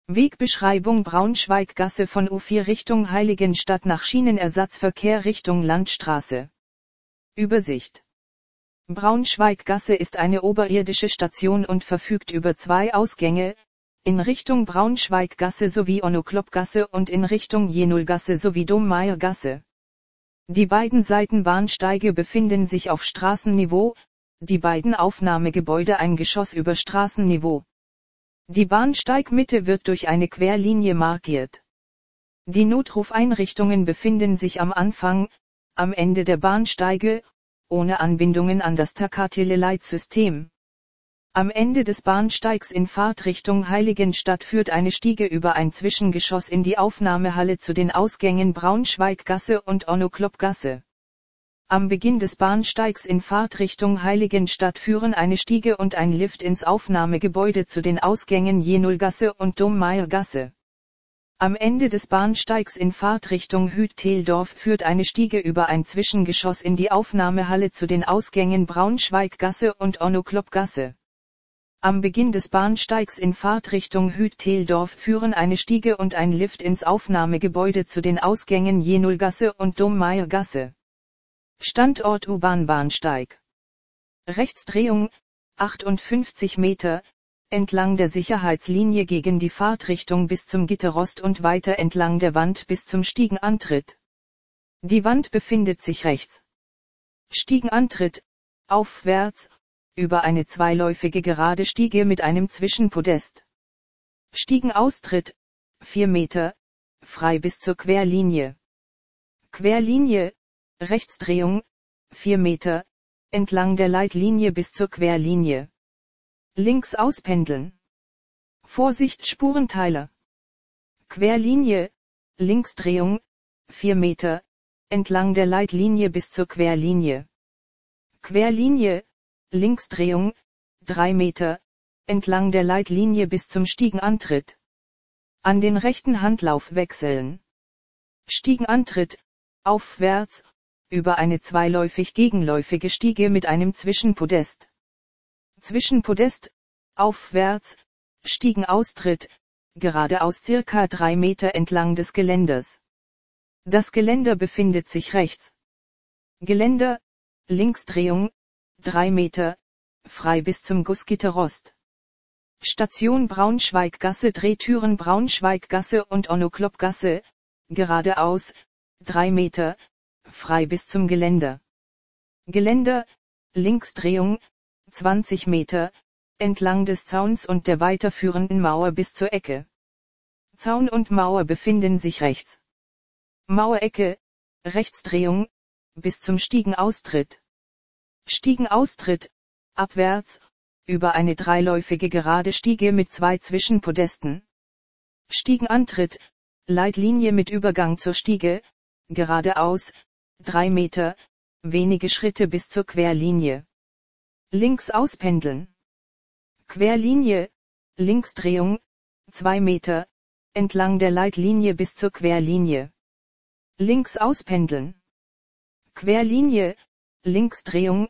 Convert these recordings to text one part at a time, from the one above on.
Wegbeschreibung Braunschweiggasse von U4 Richtung Heiligenstadt nach Schienenersatzverkehr Richtung Landstraße. Übersicht. Braunschweiggasse ist eine oberirdische Station und verfügt über 2 Ausgänge, in Richtung Braunschweiggasse sowie Onno-Klopp-Gasse und in Richtung Jenulgasse sowie Domeiergasse. Die beiden Seitenbahnsteige befinden sich auf Straßenniveau, die beiden Aufnahmegebäude ein Geschoss über Straßenniveau. Die Bahnsteigmitte wird durch eine Querlinie markiert. Die Notrufeinrichtungen befinden sich am Anfang, am Ende der Bahnsteige, ohne Anbindungen an das Tacatele-Leitsystem. Am Ende des Bahnsteigs in Fahrtrichtung Heiligenstadt führt eine Stiege über ein Zwischengeschoss in die Aufnahmehalle zu den Ausgängen Braunschweiggasse und Onno-Klopp-Gasse. Am Beginn des Bahnsteigs in Fahrtrichtung Heiligenstadt führen eine Stiege und ein Lift ins Aufnahmegebäude zu den Ausgängen Jenulgasse und Domeiergasse. Am Ende des Bahnsteigs in Fahrtrichtung Hütteldorf führt eine Stiege über ein Zwischengeschoss in die Aufnahmehalle zu den Ausgängen Braunschweiggasse und Onno-Klopp-Gasse. Am Beginn des Bahnsteigs in Fahrtrichtung Hütteldorf führen eine Stiege und ein Lift ins Aufnahmegebäude zu den Ausgängen Jenulgasse und Domeiergasse. Standort U-Bahn-Bahnsteig. Rechtsdrehung, 58 Meter, entlang der Sicherheitslinie gegen die Fahrtrichtung bis zum Gitterrost und weiter entlang der Wand bis zum Stiegenantritt. Die Wand befindet sich rechts. Stiegenantritt, aufwärts, über eine zweiläufige gerade Stiege mit einem Zwischenpodest. Stiegenaustritt, 4 Meter, frei bis zur Querlinie. Querlinie, Rechtsdrehung, 4 Meter, entlang der Leitlinie bis zur Querlinie. Links auspendeln. Vorsicht Spurenteiler. Querlinie, Linksdrehung, 4 Meter, entlang der Leitlinie bis zur Querlinie. Querlinie, Linksdrehung, 3 Meter, entlang der Leitlinie bis zum Stiegenantritt. An den rechten Handlauf wechseln. Stiegenantritt, aufwärts, über eine zweiläufig gegenläufige Stiege mit einem Zwischenpodest. Zwischenpodest, aufwärts, Stiegenaustritt, geradeaus circa 3 Meter entlang des Geländers. Das Geländer befindet sich rechts. Geländer, Linksdrehung, 3 Meter, frei bis zum Gussgitterrost. Station Braunschweiggasse Drehtüren Braunschweiggasse und Onno-Klopp-Gasse, geradeaus, 3 Meter, frei bis zum Geländer. Geländer, Linksdrehung, 20 Meter, entlang des Zauns und der weiterführenden Mauer bis zur Ecke. Zaun und Mauer befinden sich rechts. Mauerecke, Rechtsdrehung, bis zum Stiegenaustritt. Stiegenaustritt, abwärts, über eine dreiläufige gerade Stiege mit 2 Zwischenpodesten. Stiegenantritt, Leitlinie mit Übergang zur Stiege, geradeaus, 3 Meter, wenige Schritte bis zur Querlinie. Links auspendeln. Querlinie, Linksdrehung, 2 Meter, entlang der Leitlinie bis zur Querlinie. Links auspendeln. Querlinie, Linksdrehung,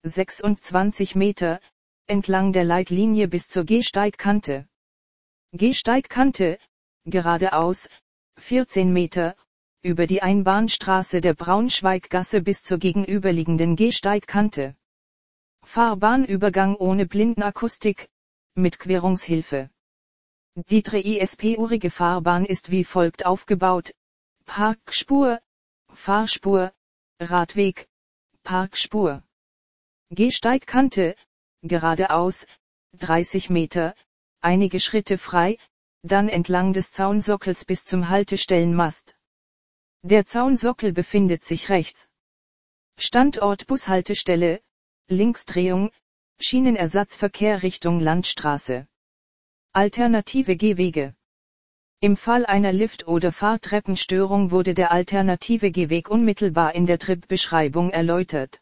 26 Meter, entlang der Leitlinie bis zur Gehsteigkante. Gehsteigkante, geradeaus, 14 Meter, über die Einbahnstraße der Braunschweiggasse bis zur gegenüberliegenden Gehsteigkante. Fahrbahnübergang ohne Blindenakustik, mit Querungshilfe. Die dreispurige Fahrbahn ist wie folgt aufgebaut: Parkspur, Fahrspur, Radweg, Parkspur. Gehsteigkante, geradeaus, 30 Meter, einige Schritte frei, dann entlang des Zaunsockels bis zum Haltestellenmast. Der Zaunsockel befindet sich rechts. Standort Bushaltestelle, Linksdrehung, Schienenersatzverkehr Richtung Landstraße. Alternative Gehwege. Im Fall einer Lift- oder Fahrtreppenstörung wurde der alternative Gehweg unmittelbar in der Tripbeschreibung erläutert.